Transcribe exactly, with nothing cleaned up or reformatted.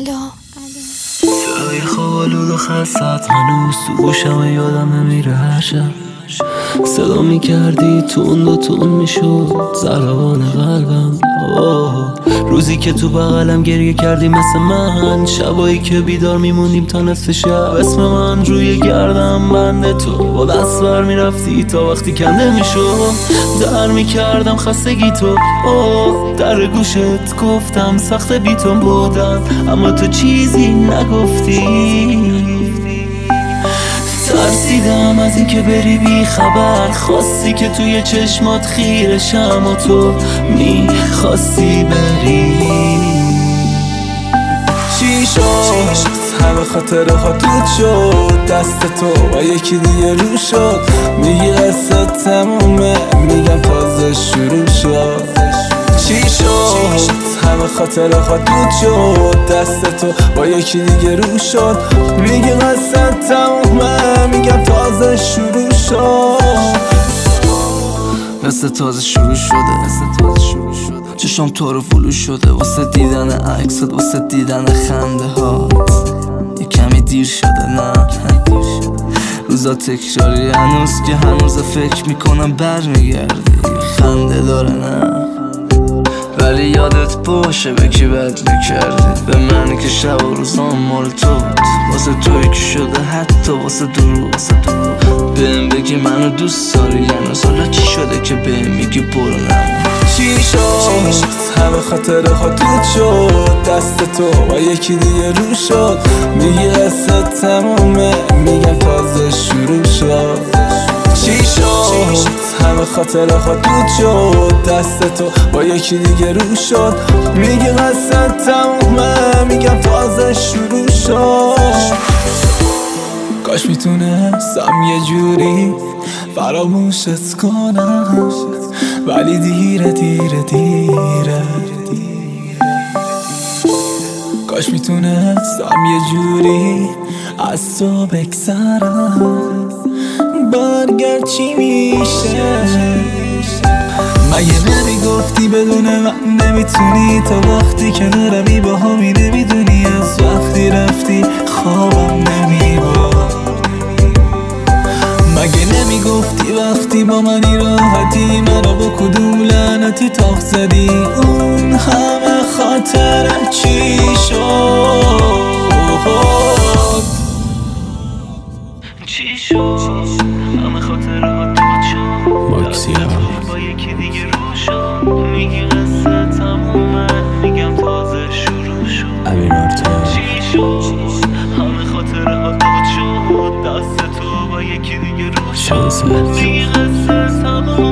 الو صدای خواب آلود و خستت هنوز تو گوشم، یادم نمیره هر شب صدا میکردی تون و تون میشد ضربان قلبم. آه. روزی که تو بغلم گریه کردی مثل من، شبایی که بیدار میموندیم تا نصف شب، اسم من روی گردم بند تو با دست بر میرفتی تا وقتی کنده میشد در میکردم خستگی تو. آه. در گوشت گفتم سخت بی تو بودم، اما تو چیزی نگفتی. ترسیدم از این که بری بی خبر، خواستی که توی چشمات خیرشم و تو میخواستی بری. چی شد؟ همه خاطره ها دود شد، دست تو و یکی دیگه رو شد. میگی قصه تمومه، میگم تازه شروع شد. چی شد؟ همه خاطره ها دود شد، دست تو با یکی دیگه رو شد. میگی قصه تمومه، میگم تازه شروع شد. قصه تازه شروع شده، قصه تازه شروع شده. چشم تو رو فلو شده واسه دیدن عکست، واسه دیدن خنده هات. یه کمی دیر شده نه روزا تکراری، هنوز که هنوز فکر میکنم برمیگردی. خنده داره نه، ولی یادت باشه به کی بد میکردی، به منی که شب و روزام مال تو بود. واسه توی که شده حتی واسه درو واسه درو بهم بگی منو دوست داری، یعنی حالا چی شده که بهم میگی برو نمون. چی شد؟ همه خاطره ها دود شد، دست تو و یکی دیگه رو شد. میگی قصه تمومه، میگم تازه شروع شد. چی شد؟ همه خاطره ها دود شد، دست تو با یکی دیگه رو شد. میگی قصه تمومه، میگم تازه شروع شد. کاش میتونستم یه جوری فراموشت کنم، ولی دیره دیره دیره. کاش میتونستم یه جوری از تو بگذرم، برگرد چی میشه. مگه نمیگفتی بدون من نمیتونی، تا وقتی کنارمی با همی نمیدونی. از وقتی رفتی خوابم نمیبرد. مگه نمیگفتی وقتی با منی راحتی، منو با کدوم لعنتی تاخ زدی. اون همه خاطره چی شد؟ چی شد؟ همه خاطره ها دود شد، ماکسیا با یکی دیگه رو شد. میگی قصه تمومه، میگم تازه شروع شد. امیر آرتیا چی شد؟ همه خاطره ها دود شد، دست تو با یکی دیگه رو شد. شانس میگی قصه تمومه.